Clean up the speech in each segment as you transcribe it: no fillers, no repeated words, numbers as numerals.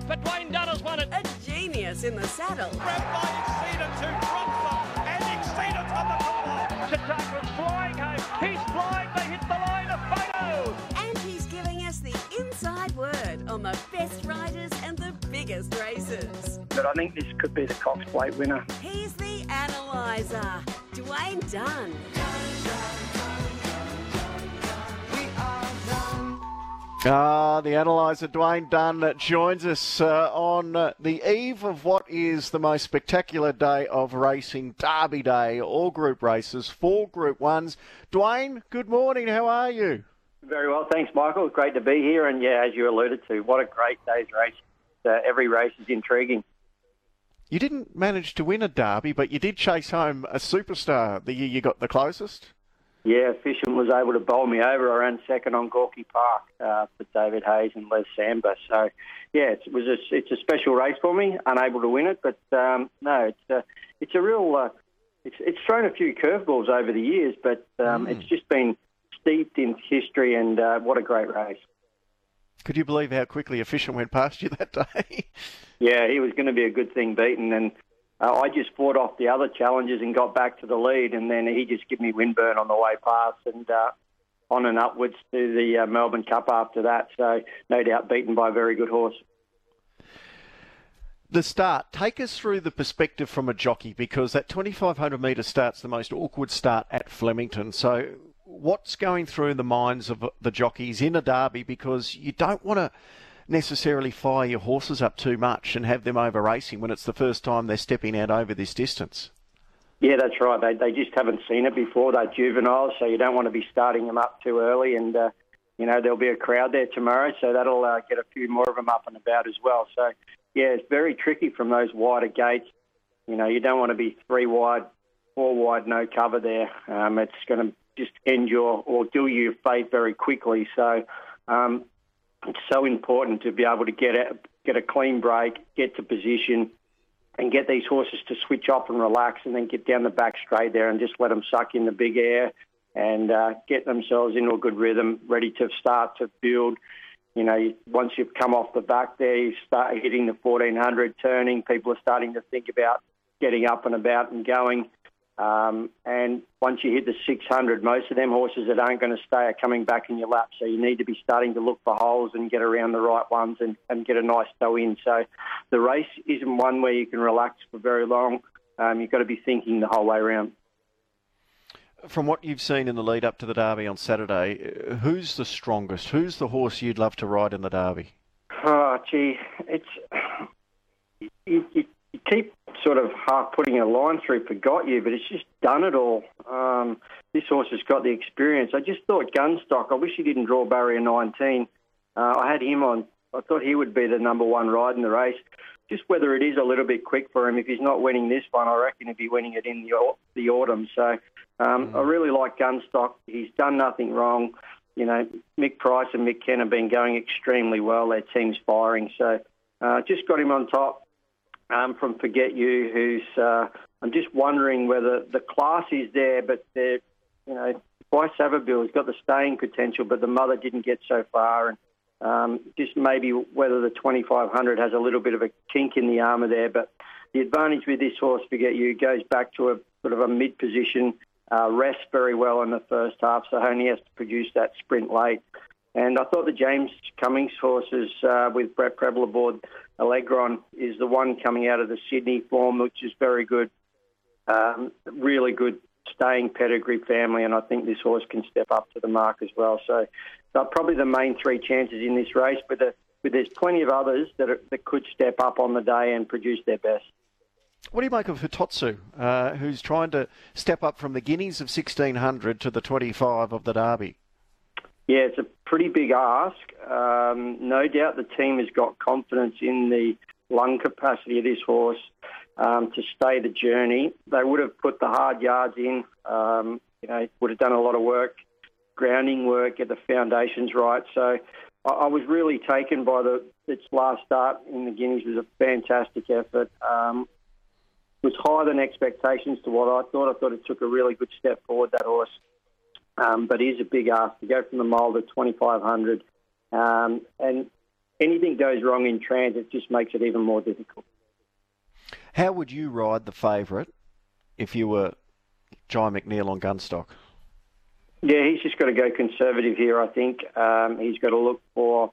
but Dwayne Dunn has won it. A genius in the saddle. Grabbed by Exceedance, who drops them, and Exceedance on the top. Chautauqua's flying home. He's flying. They hit the line. A photo. And he's giving us the inside word on the best riders and the biggest races. But I think this could be the Cox Plate winner. He's the analyzer, Dwayne Dunn. The analyser Dwayne Dunn joins us on the eve of what is the most spectacular day of racing, Derby Day, all group races, 4 Group 1s. Dwayne, good morning, how are you? Very well, thanks, Michael. Great to be here. And yeah, as you alluded to, what a great day's race. Every race is intriguing. You didn't manage to win a Derby, but you did chase home a superstar the year you got the closest. Yeah, Efficient was able to bowl me over. I ran second on Gorky Park for David Hayes and Les Samba. So, yeah, it's a special race for me. Unable to win it, but no, it's a real. It's thrown a few curveballs over the years, but it's just been steeped in history, and what a great race. Could you believe how quickly Efficient went past you that day? Yeah, he was going to be a good thing beaten, and I just fought off the other challenges and got back to the lead, and then he just gave me windburn on the way past, and on and upwards to the Melbourne Cup after that. So no doubt beaten by a very good horse. The start, take us through the perspective from a jockey, because that 2,500 metre start's the most awkward start at Flemington. So what's going through the minds of the jockeys in a derby, because you don't want to necessarily fire your horses up too much and have them over racing when it's the first time they're stepping out over this distance? Yeah, that's right. They just haven't seen it before. They're juveniles, so you don't want to be starting them up too early. And, there'll be a crowd there tomorrow, so that'll get a few more of them up and about as well. So, yeah, it's very tricky from those wider gates. You don't want to be 3 wide, 4 wide, no cover there. It's going to just end or deal you your fate very quickly. So, it's so important to be able to get a clean break, get to position, and get these horses to switch off and relax, and then get down the back straight there and just let them suck in the big air and get themselves into a good rhythm, ready to start to build. Once you've come off the back there, you start hitting the 1,400 turning. People are starting to think about getting up and about and going. And once you hit the 600, most of them horses that aren't going to stay are coming back in your lap. So you need to be starting to look for holes and get around the right ones and get a nice toe in. So the race isn't one where you can relax for very long. You've got to be thinking the whole way around. From what you've seen in the lead up to the Derby on Saturday, who's the strongest? Who's the horse you'd love to ride in the Derby? Oh, gee, you keep sort of half putting a line through Forgot You, but it's just done it all. This horse has got the experience. I just thought Gunstock, I wish he didn't draw barrier 19. I had him on. I thought he would be the number 1 ride in the race. Just whether it is a little bit quick for him. If he's not winning this one, I reckon he'd be winning it in the autumn. So I really like Gunstock. He's done nothing wrong. Mick Price and Mick Ken have been going extremely well. Their team's firing. So just got him on top. From Forget You, who's I'm just wondering whether the class is there, but Bryce Savabeel has got the staying potential, but the mother didn't get so far, and just maybe whether the 2,500 has a little bit of a kink in the armour there. But the advantage with this horse, Forget You, goes back to a sort of a mid position, rests very well in the first half, so only has to produce that sprint late. And I thought the James Cummings horses with Brett Preble aboard, Allegron, is the one coming out of the Sydney form, which is very good. Really good staying pedigree family, and I think this horse can step up to the mark as well. So probably the main 3 chances in this race, but there's plenty of others that could step up on the day and produce their best. What do you make of Hitotsu, who's trying to step up from the guineas of 1,600 to the 25 of the Derby? Yeah, it's a pretty big ask. No doubt the team has got confidence in the lung capacity of this horse to stay the journey. They would have put the hard yards in, would have done a lot of work, grounding work, get the foundations right. So I was really taken by its last start in the Guineas. It was a fantastic effort. It was higher than expectations to what I thought. I thought it took a really good step forward, that horse. But it is a big ask to go from the mile to 2,500. And anything goes wrong in transit, it just makes it even more difficult. How would you ride the favourite if you were Jye McNeil on Gunstock? Yeah, he's just got to go conservative here, I think. He's got to look for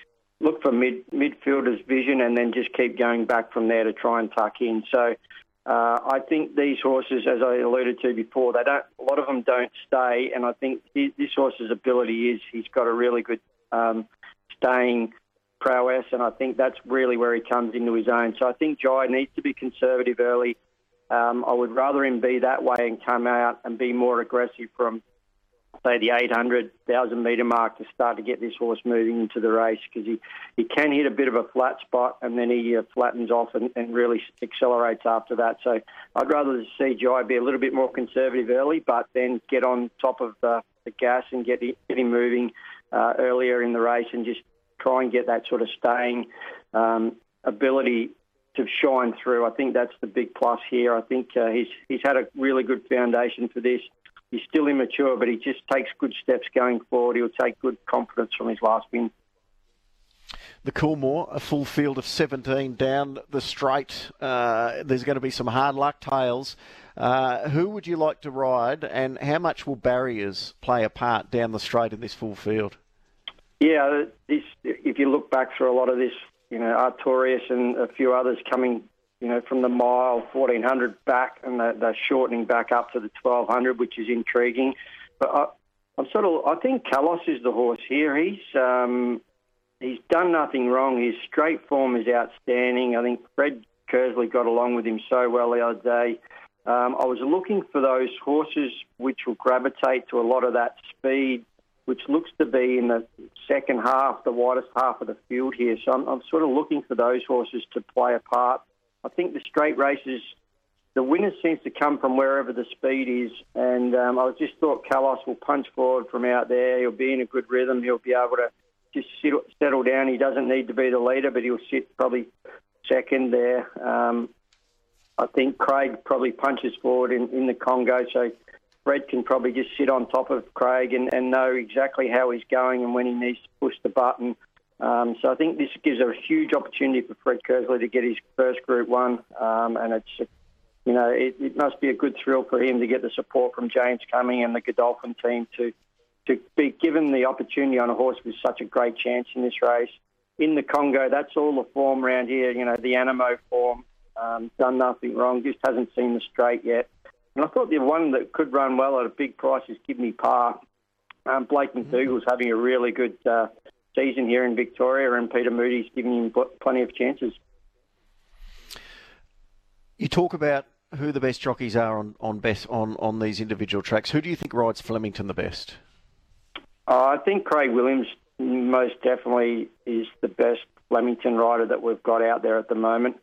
midfielder's vision and then just keep going back from there to try and tuck in. So I think these horses, as I alluded to before, a lot of them don't stay, and I think this horse's ability is he's got a really good staying prowess, and I think that's really where he comes into his own. So I think Jye needs to be conservative early. I would rather him be that way and come out and be more aggressive from, say, the 800,000 metre mark to start to get this horse moving into the race, because he can hit a bit of a flat spot and then he flattens off and really accelerates after that. So I'd rather see Jye be a little bit more conservative early, but then get on top of the gas and get him moving earlier in the race and just try and get that sort of staying ability to shine through. I think that's the big plus here. I think he's had a really good foundation for this. He's still immature, but he just takes good steps going forward. He'll take good confidence from his last win. The Coolmore, a full field of 17 down the straight. There's going to be some hard luck tails. Who would you like to ride, and how much will barriers play a part down the straight in this full field? Yeah, if you look back through a lot of this, Artorias and a few others coming, from the mile 1400 back, and they're shortening back up to the 1200, which is intriguing. But I think Kalos is the horse here. He's done nothing wrong. His straight form is outstanding. I think Fred Kersley got along with him so well the other day. I was looking for those horses which will gravitate to a lot of that speed, which looks to be in the second half, the widest half of the field here. So I'm sort of looking for those horses to play a part. I think the straight races, the winner seems to come from wherever the speed is, and I just thought Kalos will punch forward from out there. He'll be in a good rhythm. He'll be able to just settle down. He doesn't need to be the leader, but he'll sit probably second there. I think Craig probably punches forward in the Congo, so Fred can probably just sit on top of Craig and know exactly how he's going and when he needs to push the button. So I think this gives a huge opportunity for Fred Kersley to get his first Group 1, and it's, it must be a good thrill for him to get the support from James Cumming and the Godolphin team to be given the opportunity on a horse with such a great chance in this race. In the Congo, that's all the form around here, the Animo form, done nothing wrong, just hasn't seen the straight yet. And I thought the one that could run well at a big price is Give Me Par. Blake McDougall's having a really good season here in Victoria, and Peter Moody's giving him plenty of chances. You talk about who the best jockeys are on these individual tracks. Who do you think rides Flemington the best? I think Craig Williams most definitely is the best Flemington rider that we've got out there at the moment.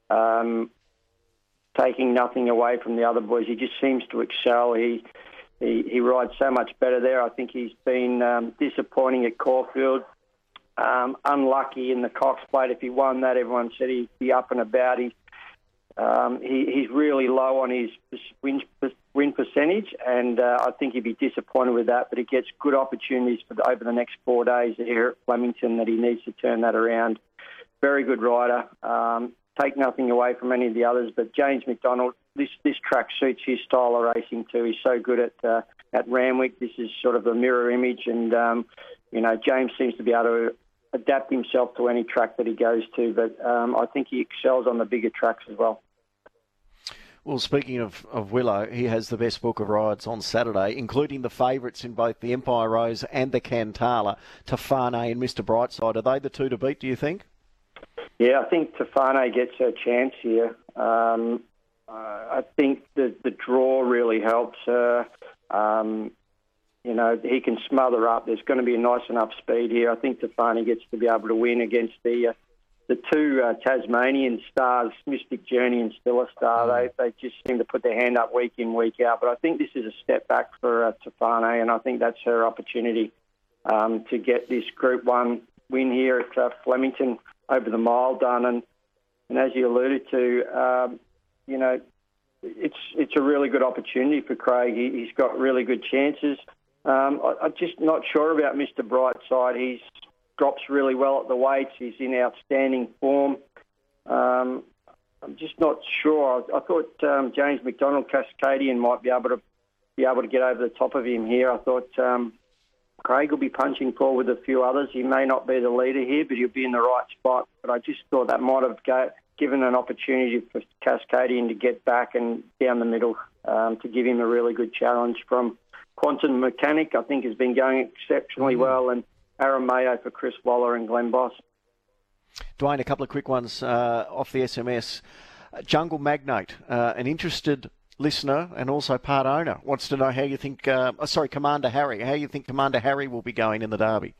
Taking nothing away from the other boys, he just seems to excel. He rides so much better there. I think he's been disappointing at Caulfield. Unlucky in the Cox Plate. If he won that, everyone said he'd be up and about. He's really low on his win percentage, and I think he'd be disappointed with that. But he gets good opportunities over the next 4 days here at Flemington that he needs to turn that around. Very good rider. Take nothing away from any of the others, but James McDonald, this track suits his style of racing too. He's so good at Randwick. This is sort of a mirror image, and James seems to be able to adapt himself to any track that he goes to, but I think he excels on the bigger tracks as well. Well, speaking of Willow, he has the best book of rides on Saturday, including the favourites in both the Empire Rose and the Cantala, Tafane and Mr. Brightside. Are they the two to beat, do you think? Yeah, I think Tafane gets her chance here. I think the draw really helps her. He can smother up. There's going to be a nice enough speed here. I think Tafane gets to be able to win against the two Tasmanian stars, Mystic Journey and Stilla Star. They just seem to put their hand up week in, week out. But I think this is a step back for Tafane, and I think that's her opportunity to get this Group 1 win here at Flemington over the mile done. And as you alluded to, it's a really good opportunity for Craig. He's got really good chances. I'm just not sure about Mr. Brightside. drops really well at the weights. He's in outstanding form. I'm just not sure. I thought James McDonald, Cascadian, might be able to get over the top of him here. I thought Craig will be punching forward with a few others. He may not be the leader here, but he'll be in the right spot. But I just thought that might have given an opportunity for Cascadian to get back and down the middle to give him a really good challenge from Quantum Mechanic. I think has been going exceptionally well, and Aaron Mayo for Chris Waller and Glenn Boss. Dwayne, a couple of quick ones off the SMS. Jungle Magnate, an interested listener and also part owner, wants to know how you think, Commander Harry, how you think Commander Harry will be going in the Derby.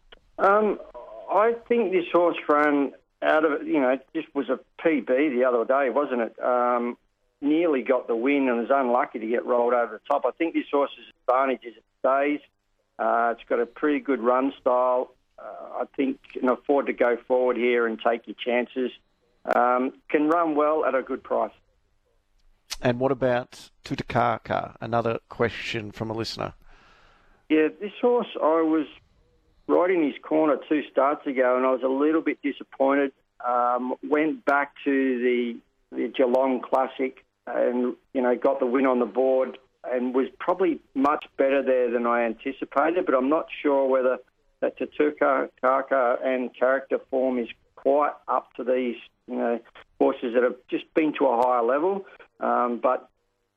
I think this horse ran out of, just was a PB the other day, wasn't it? Nearly got the win and was unlucky to get rolled over the top. I think this horse's advantage is it stays. It's got a pretty good run style. I think can afford to go forward here and take your chances. Can run well at a good price. And what about Tutakaka? Another question from a listener. Yeah, this horse, I was right in his corner 2 starts ago, and I was a little bit disappointed. Went back to the Geelong Classic and, got the win on the board and was probably much better there than I anticipated, but I'm not sure whether that Tutakaka and character form is quite up to these, horses that have just been to a higher level. But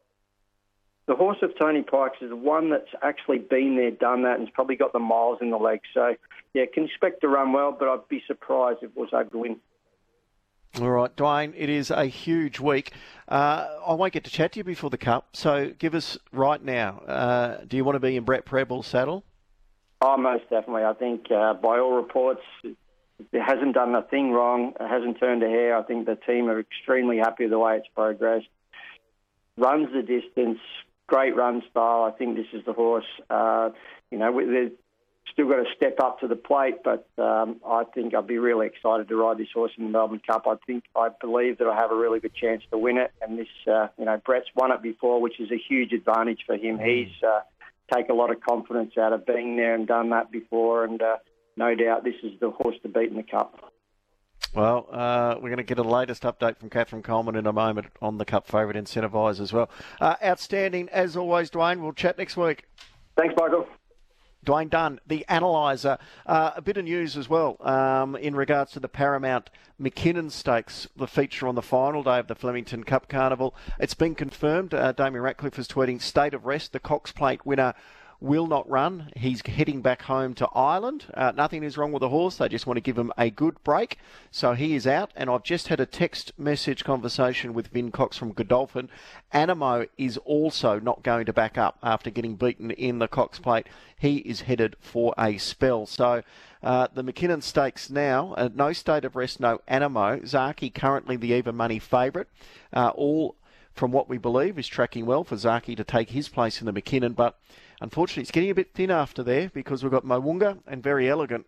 the horse of Tony Pikes is one that's actually been there, done that, and has probably got the miles in the legs. So, yeah, can expect to run well, but I'd be surprised if it was able to win. All right, Dwayne, it is a huge week. I won't get to chat to you before the Cup, so give us right now, do you want to be in Brett Preble's saddle? Oh, most definitely. I think by all reports, it hasn't done a thing wrong. It hasn't turned a hair. I think the team are extremely happy with the way it's progressed. Runs the distance, great run style. I think this is the horse. They've still got to step up to the plate, but I think I'd be really excited to ride this horse in the Melbourne Cup. I believe that I have a really good chance to win it. And this, Brett's won it before, which is a huge advantage for him. He's take a lot of confidence out of being there and done that before, and no doubt this is the horse to beat in the Cup. Well, we're going to get a latest update from Catherine Coleman in a moment on the Cup favourite Incentivise as well. Outstanding, as always, Dwayne. We'll chat next week. Thanks, Michael. Dwayne Dunn, the analyser. A bit of news as well in regards to the Paramount McKinnon Stakes, the feature on the final day of the Flemington Cup Carnival. It's been confirmed. Damien Ratcliffe is tweeting, state of rest. The Cox Plate winner will not run. He's heading back home to Ireland. Nothing is wrong with the horse. They just want to give him a good break. So he is out. And I've just had a text message conversation with Vin Cox from Godolphin. Animo is also not going to back up after getting beaten in the Cox Plate. He is headed for a spell. So the McKinnon Stakes now, no state of rest, no Animo. Zaki currently the even money favourite. All from what we believe is tracking well for Zaki to take his place in the McKinnon, but unfortunately, it's getting a bit thin after there because we've got Mo'unga and Very Elegant.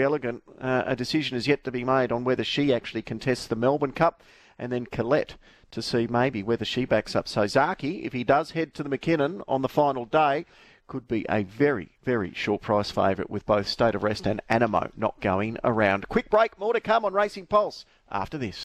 A decision is yet to be made on whether she actually contests the Melbourne Cup, and then Colette to see maybe whether she backs up. So Zaki, if he does head to the McKinnon on the final day, could be a very, very short price favourite with both State of Rest and Animo not going around. Quick break, more to come on Racing Pulse after this.